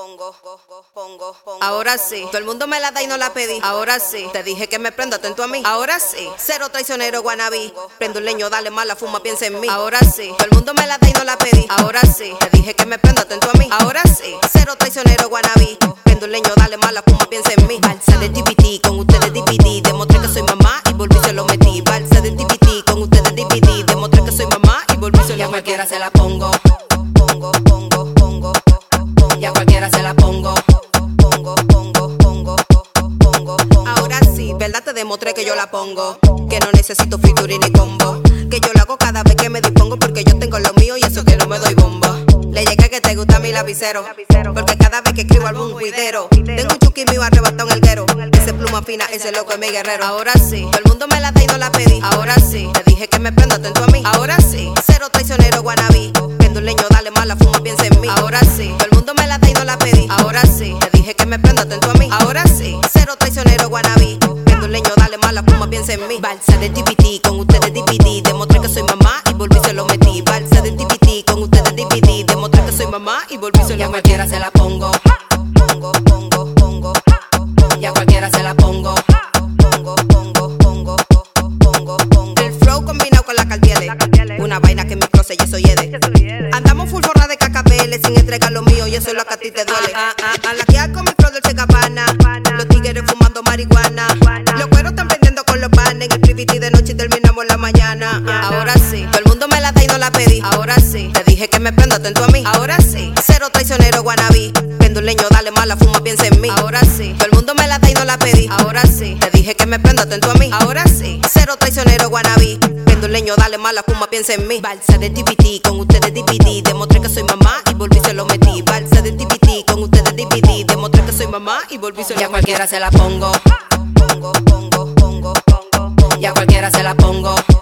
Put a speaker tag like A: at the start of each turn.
A: Ahora sí, todo el mundo me la da y no la pedí. Ahora sí, te dije que me prendo atento a mí. Ahora sí, cero traicionero wannabe. Prendo un leño, dale mala fuma, piensa en mí. Ahora sí, todo el mundo me la da y no la pedí. Ahora sí, te dije que me prendo atento a mí. Ahora sí, cero traicionero wannabe. Prendo un leño, dale mala fuma, piensa en mí. Balsa de TPT, con ustedes DVD. Demostré que soy mamá y volví se lo metí. Balsa de TPT, con ustedes DVD. Demostré que soy mamá y volví se lo metí. Y a cualquiera se la pongo. Y a cualquiera se la pongo. Ahora sí, verdad te demostré que yo la pongo. Que no necesito featuring ni combo. Que yo lo hago cada vez que me dispongo. Porque yo tengo lo mío y eso que no me doy bombo. Le llega que te gusta mi lapicero. Porque cada vez que escribo algún cuidero. Tengo un chuki mío arrebatado en el guero. Ese pluma fina, ese loco es mi guerrero. Ahora sí, todo el mundo me la da y no la pedí. Ahora sí, te dije que me prendo atento a mí. Ahora sí, cero traicionero wannabe. Prendo un leño, dale mala fuma, piensa en mí. Ahora sí, todo el mundo me la da y no la pedí. Ahora sí, te dije que me prendo atento a mí. Ahora sí, cero traicionero wannabe. Prendo un leño, dale mala fuma, piensa en mí. Balsa de TPT, con ustedes DVD. Demostré que soy mamá y volví se lo metí. Balsa de TPT, con ustedes DVD. Demostré que soy mamá y volví se lo metí. Y a cualquiera se la pongo. Y a cualquiera se la pongo. El flow combinado con la Cartier. Una vaina que en mi closet yo soy Ede. Andamos full forra de KKPL sin entregar lo mío y eso es lo que a ti te duele. A la que con mi flow del Cabana. Los tigres fumando marihuana. Los cueros están prendiendo con los panes. En el privity de noche y terminamos la mañana. Ahora sí, todo el mundo me la da y no la pedí. Ahora sí, te dije que me prendo atento a mí. Ahora sí, cero traicionero wannabe. Prendo un leño, dale mala fuma, piensa en mí. Ahora sí, todo el mundo me la da y no la pedí. Ahora sí, te dije que me prendo atento a mí. Ahora sí, cero traicionero wannabe. Prendo un leño, dale mala fuma, piensa en mí. Balsa de TPT, con ustedes DVD. Demostré que soy mamá y volví se lo metí. Balsa de TPT, con ustedes DVD. Demostré que soy mamá y volví se lo metí. Y a cualquiera se la pongo. Y a cualquiera se la pongo.